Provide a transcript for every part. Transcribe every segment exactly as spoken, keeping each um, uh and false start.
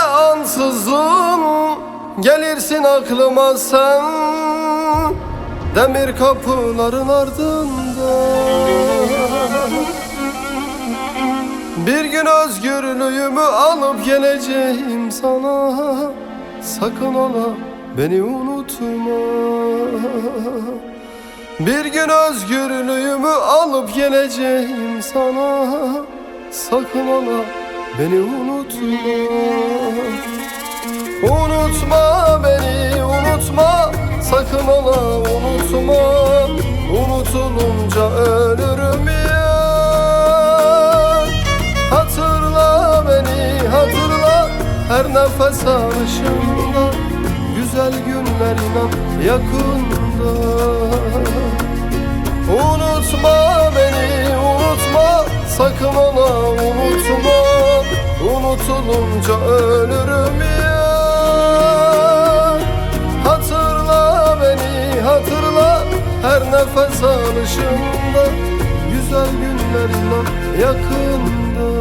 ansızın gelirsin aklıma sen, demir kapıların ardında. Bir gün özgürlüğümü alıp geleceğim sana, sakın ola beni unutma. Bir gün özgürlüğümü alıp geleceğim sana, sakın ola beni unutma. Unutma beni, unutma, sakın ola unutma. Unutulunca ölürüm ya. Hatırla beni, hatırla, her nefes alışımda. Güzel günler inan yakında. Unutma beni, unutma, sakın ola unutma. Unutulunca ölürüm ya. Hatırla beni, hatırla, her nefes alışımda. Güzel günler inan yakında.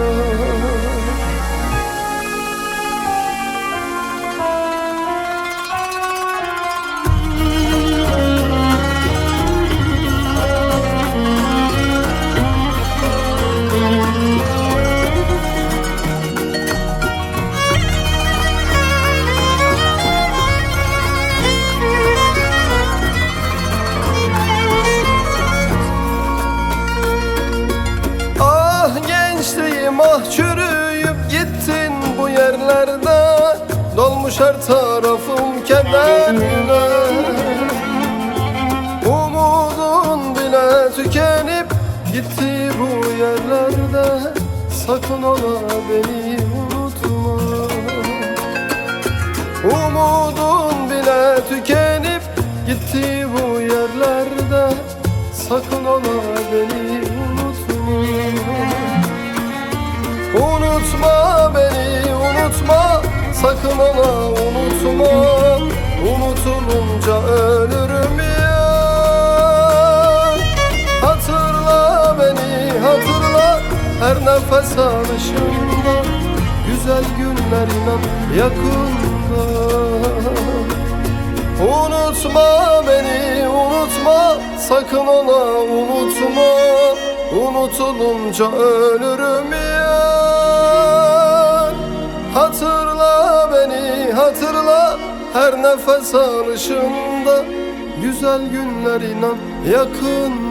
Ah çürüyüp gittin bu yerlerde, dolmuş her tarafım kederle. Umudun bile tükenip gitti bu yerlerde, sakın ola beni unutma. Umudun bile tükenip gitti bu yerlerde, sakın ola beni unutma. Unutma beni, unutma, sakın ola unutma. Unutulunca ölürüm ya. Hatırla beni, hatırla, her nefes alışımda. Güzel günler inan yakında. Unutma beni, unutma, sakın ola unutma. Unutulunca ölürüm ya. Hatırla beni, hatırla, her nefes alışımda. Güzel günler inan yakın.